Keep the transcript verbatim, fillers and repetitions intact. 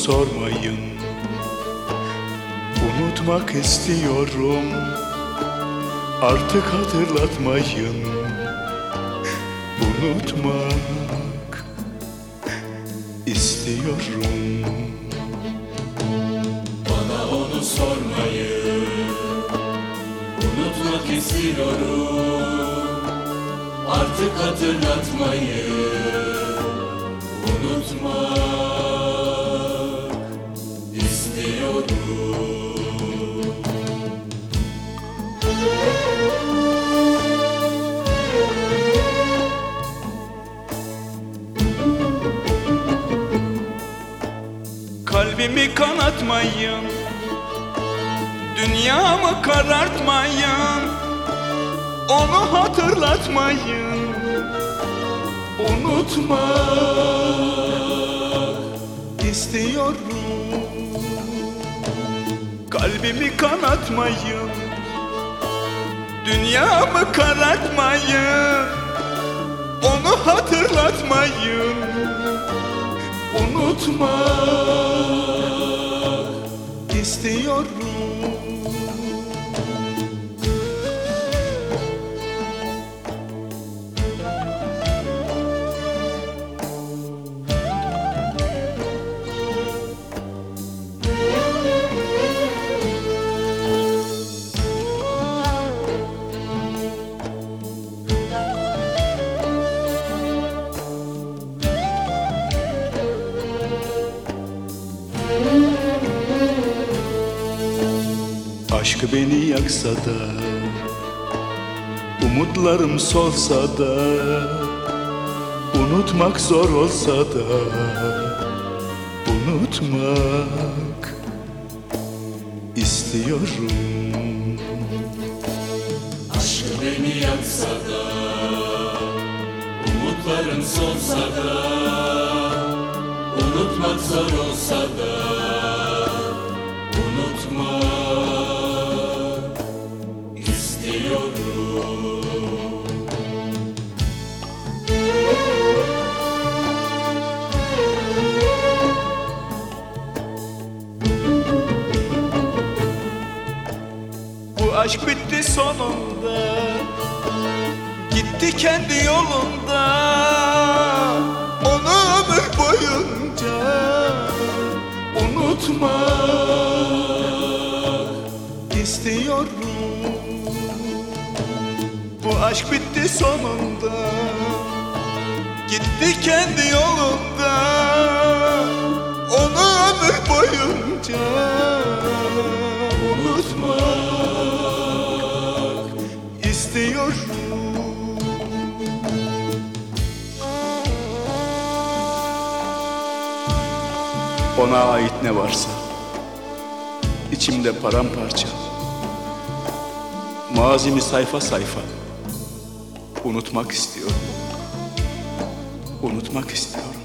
sormayın. Unutmak istiyorum, artık hatırlatmayın. Unutmak istiyorum. Bana onu sormayın, unutmak istiyorum, artık hatırlatmayın. Unutmak istiyorum. Kalbimi kanatmayın, dünyamı karartmayın, onu hatırlatmayın. Unutmak istiyorum. Kalbimi kanatmayın, dünyamı karartmayın, onu hatırlatmayın. Unutmak istiyorum. Aşk beni yaksa da, umutlarım solsa da, unutmak zor olsa da, unutmak istiyorum. Aşk beni yaksa da, umutlarım solsa da, unutmak zor olsa da, unutmak istiyorum. Bu aşk bitti sonunda, gitti kendi yolunda, onu ömür boyunca unutmak istiyorum. Bu aşk bitti sonunda, gitti kendi yolunda, onu ömür boyunca unutmak istiyorum. Ona ait ne varsa içimde paramparça, mazimi sayfa sayfa unutmak istiyorum. Unutmak istiyorum.